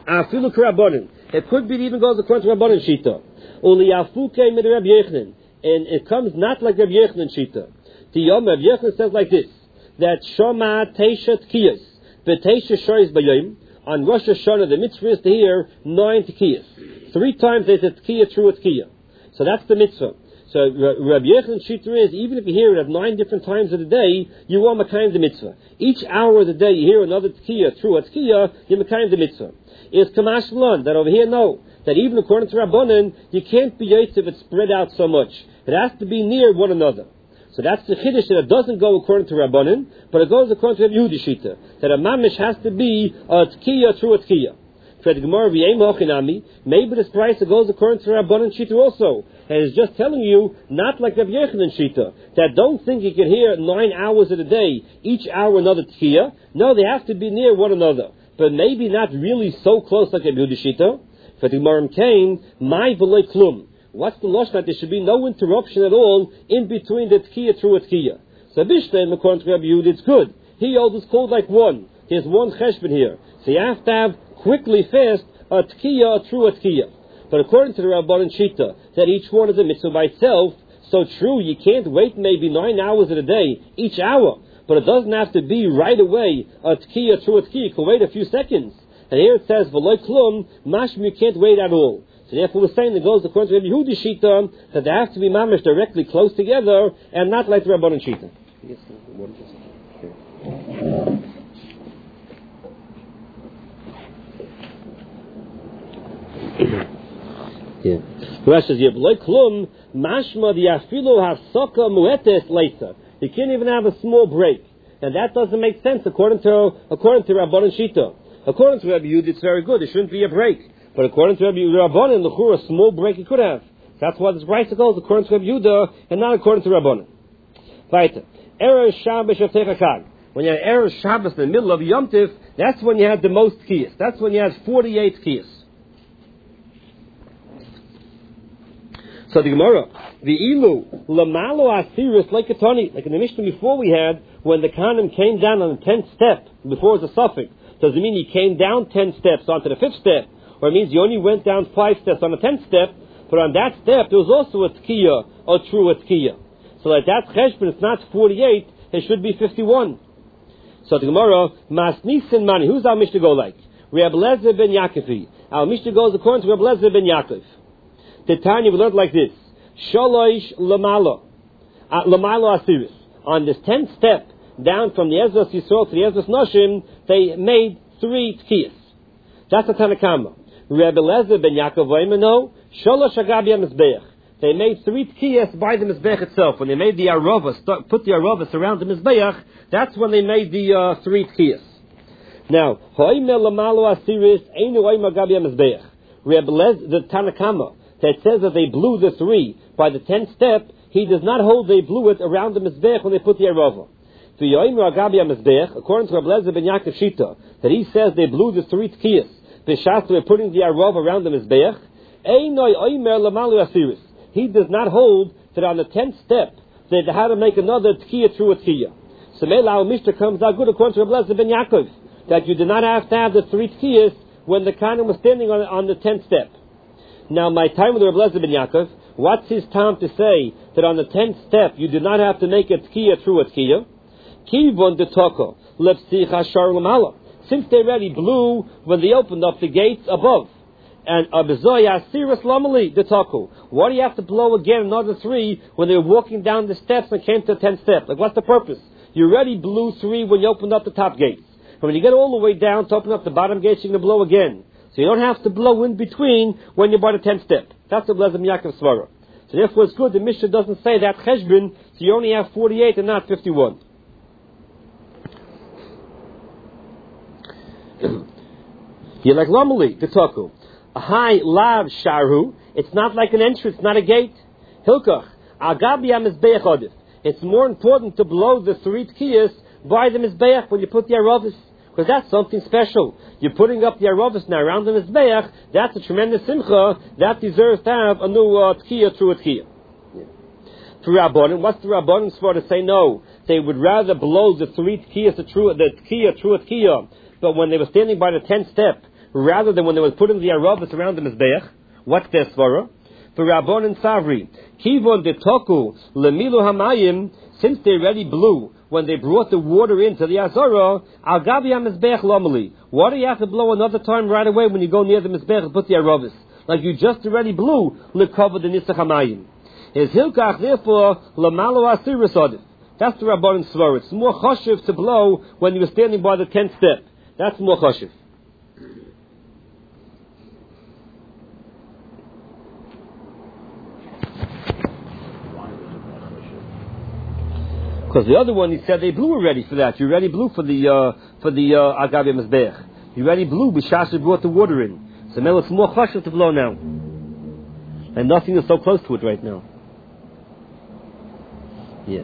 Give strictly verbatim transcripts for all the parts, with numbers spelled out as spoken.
Afilu Karabonin. It could be it even goes according to Rabbanan Shita. Uli Afuke mit Rabbi Yochanan. And it comes not like Rabbi Yochanan Shita. The Yom Rabbi Yochanan says like this, that Shoma Teisha Tkiyas, V'Teisha Shoyes Bayom, on Rosh Hashanah the mitzvah is to hear nine Tkiyas. Three times they said Tkiya, true Tkiya. So that's the mitzvah. So Rabbi Yochanan Shita is, even if you hear it at nine different times of the day, you are Makayim the mitzvah. Each hour of the day you hear another Tkiya, true Tkiya, you're Makayim the mitzvah. Is Kamash Lon, that over here, no. That even according to Rabbanan, you can't be Yotze if it's spread out so much. It has to be near one another. So that's the Chiddush, that it doesn't go according to Rabbanan, but it goes according to Rabbi Yehuda Shita. That a Mamish has to be a Tkiya, true Tkiya. Maybe this price it goes according to Rabbanan Shita also. And it's just telling you, not like Rabbi Yochanan Shita, that don't think you can hear nine hours of the day, each hour another Tkiya. No, they have to be near one another. But maybe not really so close like Rabbi Yehuda Shita. For the Gemara came, my v'loy klum. What's the losh that there should be no interruption at all in between the Tkiya through a Tkiya? So Bishleim, according to Rabbi Yehuda, it's good. He holds it's called like one. There's one cheshbon here. So you have to have quickly fast a Tkiya, a true a Tkiya. But according to the Rabbanan Shita, that each one is a mitzvah by itself, so true, you can't wait maybe nine hours in a day, each hour. But it doesn't have to be right away a Tkiya, true a Tkiya. You can wait a few seconds. And here it says, v'loy klum, mashmi, you can't wait at all. So therefore we're saying that goes according to Rabbi Yehuda Shita, that they have to be mamish directly close together, and not like the Rabbanan Shita. Yeah. The rest says, v'loy klum, mashma diafilu hafsaka muetes leisa. You can't even have a small break. And that doesn't make sense according to according to Rabbanan Shita. According to Rabbi Yehuda, it's very good. There shouldn't be a break. But according to Rabbi Rabbanan, the chur, a small break you could have. That's why this price goes according to Rabbi Yehuda and not according to Rabbanan. Weiter. Erev Shabbos Shavtei Chag. When you had Erev Shabbos in the middle of Yom Tif, that's when you had the most kiyas. That's when you had forty-eight kiyas. So the Gemara, the ilu lamalo asiris like a tani, like in the Mishnah before we had, when the Kanim came down on the tenth step before it was a suffix. Does it mean he came down ten steps onto the fifth step? Or it means he only went down five steps on the tenth step, but on that step there was also a tkiya, a true a tkiya. So that that cheshbon, it's not forty-eight, it should be fifty-one. So the Gemara, Masnisin Mani, who's our Mishnah go like? Reb Lezer ben Yaakov. Our Mishnah goes according to Reb Lezer ben Yaakov. The Tanya we learned like this. Shalosh lamalo. Uh, lamalo asiris. On this tenth step, down from the Ezras Yisrael to the Ezras Noshim, they made three tkiyas. That's the Tanakama. Rebbe Lezer ben Yaakov Vaimano, Sholosh Agabia Mizbeach. They made three tkiyas by the Mizbeach itself. When they made the Arovas, put the Arovas around the Mizbeach, that's when they made the uh, three tkiyas. Now, Hoimel Lamalo Asiris, Einu Oim Agabia Mizbeach. Rebbe Lezer, the Tanakama, that says that they blew the three by the tenth step, he does not hold they blew it around the Mizbeach when they put the Arovah. According to Rabbi Lezer ben Yaakov Shita, that he says they blew the three tkiyas, the Shasta were putting the Arov around the Mizbeach, he does not hold that on the tenth step they had to make another tkiya through a tkiya. So Meila Mishnah comes out good according to Rabbi Lezer ben Yaakov, that you did not have to have the three tkiyas when the Kanim was standing on, on the tenth step. Now, my time with Rabbi Lezer ben Yaakov, what's his time to say that on the tenth step you do not have to make a tkiya through a tkiya? Kivon de toko lepsicha shar lamala. Since they already blew when they opened up the gates above, and abezoya siris lamali de toko. Why do you have to blow again another three when they were walking down the steps and came to the tenth step? Like, what's the purpose? You already blew three when you opened up the top gates. And when you get all the way down to open up the bottom gates, you're going to blow again. So you don't have to blow in between when you're by the tenth step. That's the Lezer Yaakov Svara. So therefore it's good the Mishnah doesn't say that cheshbon, so you only have forty-eight and not fifty-one. You're like Lamali, the Taku. A high lav sharu, it's not like an entrance, not a gate. Hilkach, agabia mizbeach odif. It's more important to blow the three tkiyas by the mizbeach when you put the aravis. Because that's something special. You're putting up the Aravis now around the Mizbeach, that's a tremendous simcha, that deserves to have a new uh, Tkiya through a Tkiya. Yeah. For Rabbanim, what's the Rabbanim for to say no? They would rather blow the three Tkiyas, the Tkiya through a Tkiya, but when they were standing by the tenth step, rather than when they was putting the Arabas around the Mizbeach. What's their svara? For Rabban and Savri, Kivon de Toku Lemilu Hamayim, since they already blew when they brought the water into the Azara, Al Gabi HaMizbeach Lomali. Why do you have to blow another time right away when you go near the Mizbeach and put the Arabas? Like you just already blew Lekava the Nisach Hamayim. Is Hilkach therefore Lamalo Asiris Odif. That's the Rabban and Svara. It's more choshev to blow when you're standing by the tenth step. That's more choshev. Because the other one, he said they blew already for that. You already blew for the uh, for the uh, Agabi Mizbeach. You already blew. B'shas brought the water in. So now it's more chashuv to blow now, and nothing is so close to it right now. Yeah.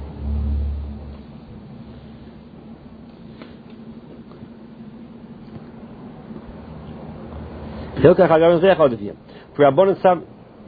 Hilkach Agabi Mizbeach out of here. For Rabban and Sam.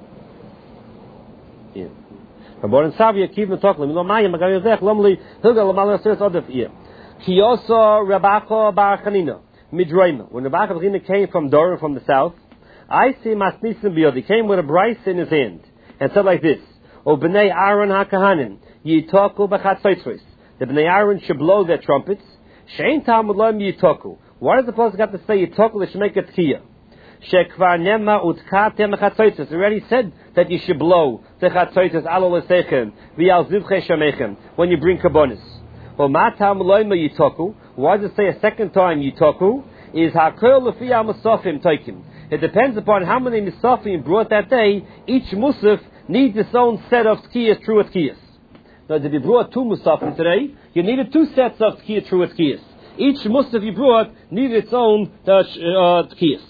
Yeah. Rabban Savia keep me talking. Lo mayim agay zech lomli hilga lo malas tes odef ie. Kiyoso Rabaka Bar Chanina Midraima. When Rabaka Bar Chanina came from Doran from the south, I see Masnisim Biyod. He came with a brice in his hand and said like this: O bnei Aaron hakahanim yitaku b'chatzaitzris. The bnei Aaron should blow their trumpets. Shein Talmud loim yitaku. Why does the pasuk got to say yitaku? They should make a tkiyah. Shekvar nema utkatem chatzaitzis. Already said that you should blow the chatzaitzis alo lesechem v'al zivchei shamechem when you bring kabbonis. Well, matam loyma yitoku. Why does it say a second time yitoku? Is hakol lefi musafim taikim. It depends upon how many musafim brought that day. Each musaf needs its own set of tkiyas, true tkiyas. Now, if you brought two musafim today, you needed two sets of tkiyas, true tkiyas. Each musaf you brought needed its own uh, tkiyas.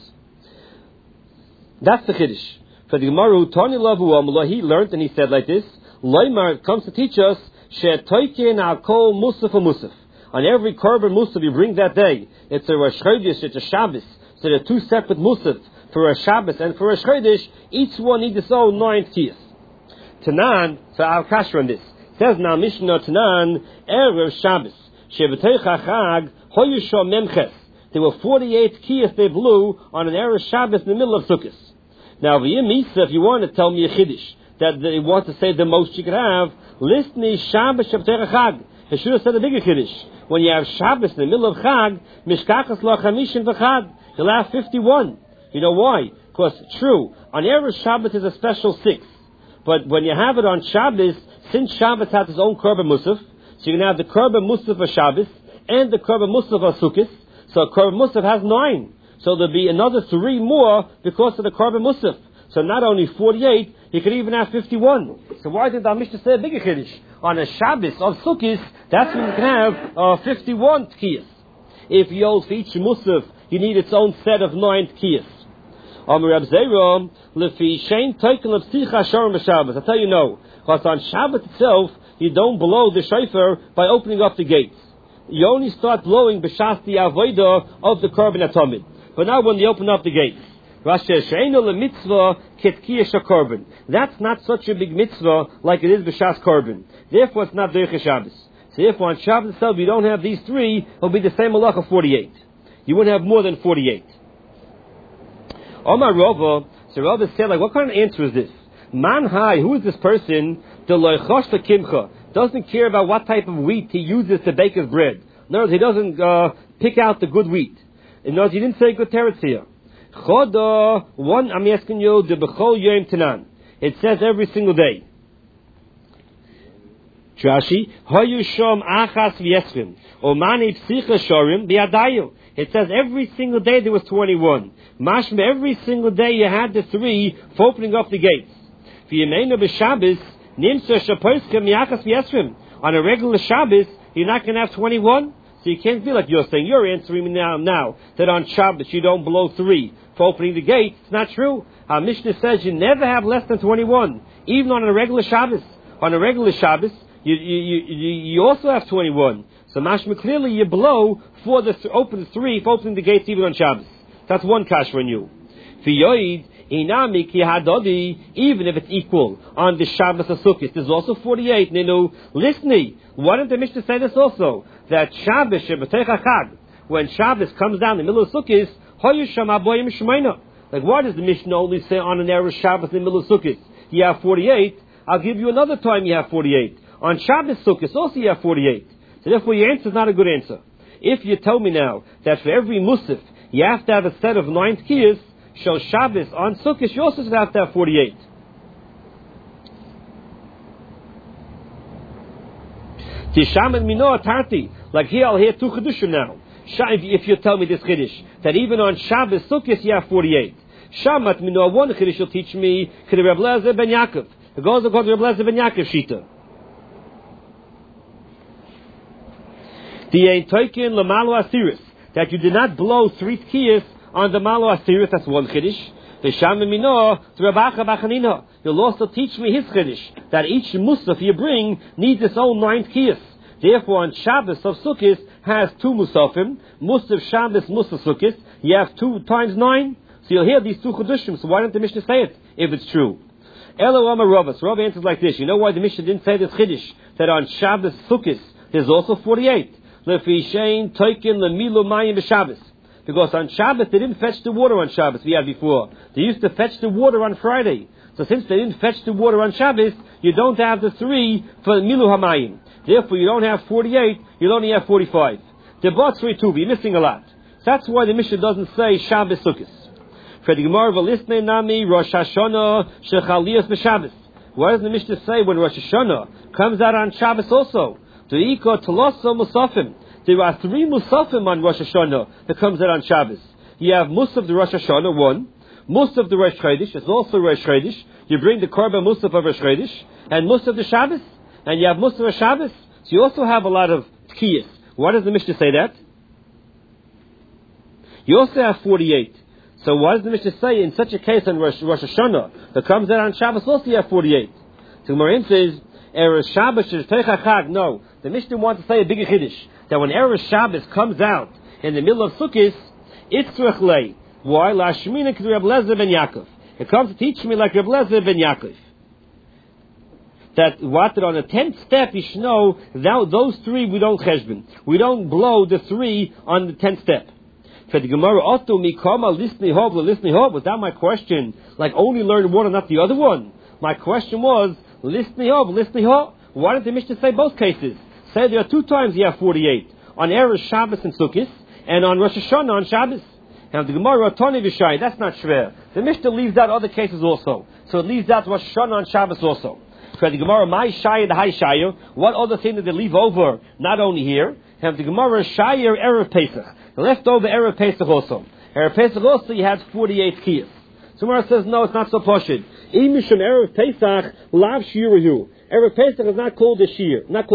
That's the Chiddush. For the Gemara, Tani Lavu Amala, he learned and he said like this: Loimar comes to teach us She'toikin Akol Musaf Musaf. On every korban musaf you bring that day, it's a Rosh Chodesh, it's a Shabbos. So there are two separate musaf for a Shabbos and for a Rosh Chodesh. Each one needs its own nine tkiyas. Tanan, so I'll cash on this. It says now Mishnah Tanan Erev Shabbos She'v'teicha Chag Hoyusho Memches. There were forty-eight tkiyas they blew on an Erev Shabbos in the middle of Sukkot. Now, if you want to tell me a chiddush that they want to say the most you could have, list me Shabbos Shabbatei Chag. They should have said a bigger chiddush. When you have Shabbos in the middle of Chag, Mishkachas Lo Chamishin V'Chag, you'll have fifty-one. You know why? Because true, on Erev Shabbos is a special six, but when you have it on Shabbos, since Shabbos has its own korban musaf, so you can have the korban musaf of Shabbos and the korban musaf of Sukkot. So korban musaf has nine. So there'll be another three more because of the korban musaf. So not only forty-eight, you could even have fifty-one. So why did the Mishnah say a bigger chiddush? On a Shabbos of Sukkot, that's when you can have uh, fifty-one tkiyas. If you hold for each musaf, you need its own set of nine tkiyas. I tell you no, because on Shabbos itself, you don't blow the shofar by opening up the gates. You only start blowing b'shas the avodah of the korban atomid. But now when they open up the gates, that's not such a big mitzvah like it is b'shas korban. Therefore, it's not derech Shabbos. So therefore, on Shabbos itself, you don't have these three, it'll be the same halacha forty-eight. You wouldn't have more than forty-eight. Omar Rava, so Rava said, like, what kind of answer is this? Man Hai, who is this person? The loichosh kimcha, doesn't care about what type of wheat he uses to bake his bread. In other words, he doesn't uh, pick out the good wheat. In other words, he didn't say good teretz here. Choda, one, I'm asking you, the bechol yom tanan. It says every single day. Rashi, hoyu shom achas v'yesrim, omani psicha shorim biadayu. It says every single day there was twenty-one. Mashma, every single day you had the three for opening up the gates. V'yemeinu b'Shabbos, nimsa shapoiskem yachas v'yesrim. On a regular Shabbos, you're not going to have twenty-one. So you can't be like you're saying. You're answering me now, now that on Shabbos you don't blow three for opening the gates. It's not true. Our Mishnah says you never have less than twenty-one, even on a regular Shabbos. On a regular Shabbos, you you you, you also have twenty-one. So mashma clearly you blow for the th- open three for opening the gates even on Shabbos. That's one kash for you. Even if it's equal on the Shabbos of Sukkot, there's also forty-eight. Ninu, listen, why didn't the Mishnah say this also? That Shabbos, when Shabbos comes down in the middle of Sukkot, Like, why does the Mishnah only say on an Erev Shabbos in the middle of Sukkot you have forty-eight? I'll give you another time you have forty-eight. On Shabbos Sukkot also you have forty-eight. So therefore your answer is not a good answer. If you tell me now that for every Musaf you have to have a set of nine Tkiyas, Shel Shabbos on Sukkot you also have to have forty-eight. Tishaman Minoah Tarti. Like here I'll hear two Chedushim now. If you tell me this Chiddush, that even on Shabbos Sukkot you have forty-eight. Shamat Minoah, one Chiddush will teach me K'de Reb Lezer ben Yaakov. It goes according to Reb Lezer ben Yaakov Shita. The Ein Toikin L'Malo Asiris, that you did not blow three Tkiyas on the Malo Asiris, that's one Chiddush. The Shaman Minoah to Reb Acha Bachanina. You'll also teach me his Chiddush, that each Musaf you bring needs its own nine Tkiyas. Therefore, on Shabbos of Sukkot has two Musafim. Musaf Shabbos, Musaf Sukkot. You have two times nine. So you'll hear these two Chedushim. So why don't the Mishnah say it if it's true? Elo Amar Ravas. Rav answers like this. You know why the Mishnah didn't say this Chiddush? That on Shabbos Sukkot there's also forty-eight. Lefi Shein Toikin Lemilu Mayim B'Shabbos. Because on Shabbos they didn't fetch the water on Shabbos we had before. They used to fetch the water on Friday. So since they didn't fetch the water on Shabbos, you don't have the three for Milu Hamayim. Therefore, you don't have forty-eight, you'll only have forty-five. The Batzri too, you're missing a lot. So that's why the Mishnah doesn't say Shabbos Sukkot. For the Gemara, V'lisnei nami Rosh Hashanah shechaliyas b'Shabbos. Why doesn't the Mishnah say when Rosh Hashanah comes out on Shabbos also? De'iko toloso musafim. There are three musafim on Rosh Hashanah that comes out on Shabbos. You have Musaf the Rosh Hashanah, one. Musaf the Rosh Chodesh, it's also Rosh Chodesh. You bring the Korban Musaf of Rosh Chodesh. And Musaf the Shabbos. And you have Musaf of Shabbos. So you also have a lot of Tkiyas. Why does the Mishnah say that? You also have forty-eight. So why does the Mishnah say in such a case on Rosh, Rosh Hashanah that comes out on Shabbos also you have forty-eight? So Marin says, Erev Shabbos Shtecha Chag. No, the Mishnah wants to say a bigger Chiddush. That when Erev Shabbos comes out in the middle of Sukkot, Itzrach Lei. Why? Lashmina K'de Reb Lezer ben Yaakov. It comes to teach me like Reb Lezer ben Yaakov. That what that on the tenth step you should know that those three we don't cheshbon. We don't blow the three on the tenth step. For the Gemara, Oto mikama lisni hov lisni hov. Was that my question? Like only learn one and not the other one? My question was lisni hov lisni hov. Why didn't the Mishnah say both cases? Say there are two times you have forty-eight on Erev Shabbos and Sukkot, and on Rosh Hashanah on Shabbos. And the Gemara, Toni v'Shai, that's not shver. The Mishnah leaves out other cases also, so it leaves out Rosh Hashanah on Shabbos also. For the Gemara, my Shaya, the High Shaya, what other thing did they leave over? Not only here, and the Gemara, Shaya, Erev Pesach. The leftover Erev Pesach also. Erev Pesach also, you had forty-eight Kiyas. So Gemara says, no, it's not so poshid. Imishum Erev Pesach, lav shirahu. Erev Pesach is not called a shir, not called